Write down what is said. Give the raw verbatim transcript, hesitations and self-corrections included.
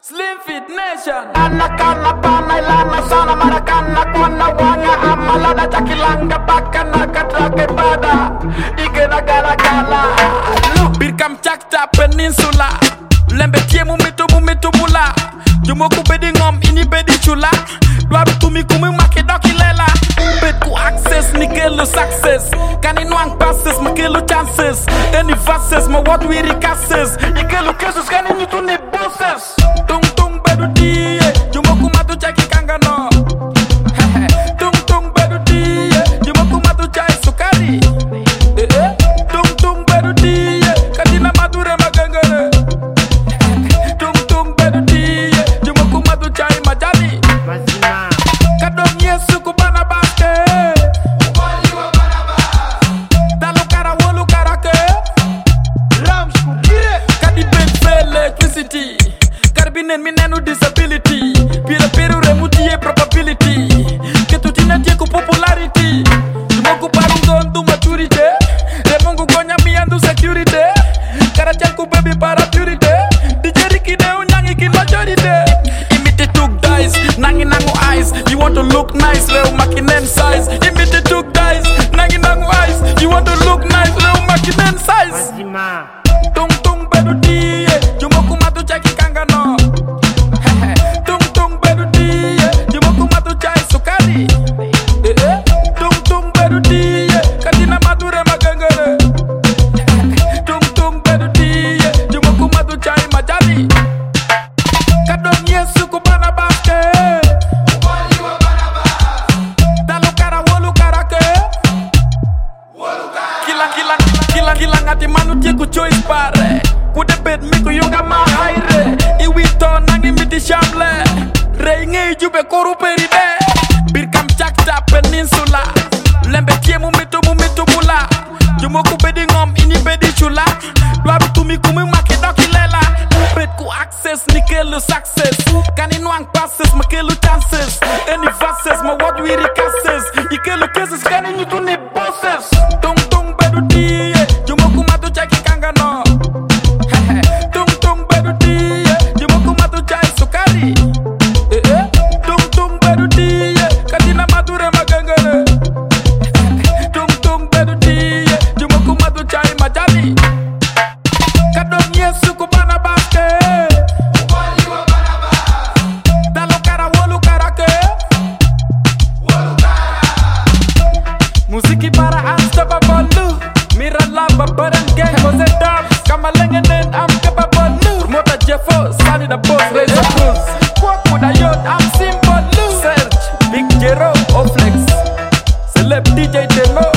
Slim Fit Nation. Anakana panay lana sana marakana kwana wanga amalada chakilanga bakana katrake pada ikena gala gala. Birkam Chakta Peninsula. Lembe tie mumito mumito mula. Jumoku bedi ngom ini bedi chula. Dwaru tumi kumi make doki lela. Bet ku access nikelu success. Kani nuang passes makelu chances. Any verses ma what we recasses. Ikelu cases kani nyutu ni bosses. Tung tung bedu die. Jumoku matu chaki kangano. Tung tung bedu die. Jumoku matu chai sukari. Eh eh. Tung tung bedu die. Katina madure magangare. Tung tung bedu die. Jumoku matu chai majali. Mazima. Kadong Yesu kubana baske. Wali wa baraba. Dalu kara wolu karake. Rams kukire. Kadi ben fail electricity. Carbinen minenu disability. Pira piru remutie probability. Ketutina tie ku popularity. Jumoku parungon du maturity. Remongu gonya miandu security. Karachal ku baby para purity. Dijeri kide unyangi kin majority. Imite tuk dice, nangi nangu eyes. You want to look nice, leo makinen size. Imite tuk dice, nangi nangu eyes. You want to look nice, leo makinen size. Mazima. Tung tung bedu die, jumoku matu chaki kangano. Tung tung bedu die, jumoku matu chai sukari. Eh eh. Tung tung bedu die, katina madure magangare. Tung tung bedu die, jumoku matu chai majali. Kadong Yesu kubana baske. Wali wa baraba. Dalu kara wolu karake. Kila kila kila kila ngati manu tiku choice pare. Kude bed miku yonga mahaire. Iwito nangi miti shamble. Reinge jube koru peride. Birkam Chakta Peninsula. Lembe tie mumito mumito mula. Jumoku bedi ngom ini bedi chula. Dwaru tumi kumi make doki lela. Bet ku access nikelu success. Kani nuang passes makelu chances. Any verses ma what we recasses. Ikelu cases kani nyutu ni bosses. Tung tung bedu die. Jumoku matu chaki kangano. Tung tung bedu die. Jumoku matu chai sukari. Eh eh. Tung tung bedu die. Katina madure magangare. Tung tung bedu die. Jumoku matu chai majali. Kadong Yesu kubana baske. Wali wa baraba. Dalu kara wolu karake. Musiki para unstoppable. Mira lava burn gang cause it dark. Kama lengenen I'm capable. Mota Jeffo, Sunny the boss, Razor Cruz. Kwak muda yot, I'm simple. Search, Big Jero, Oflex. Celeb D J Demo.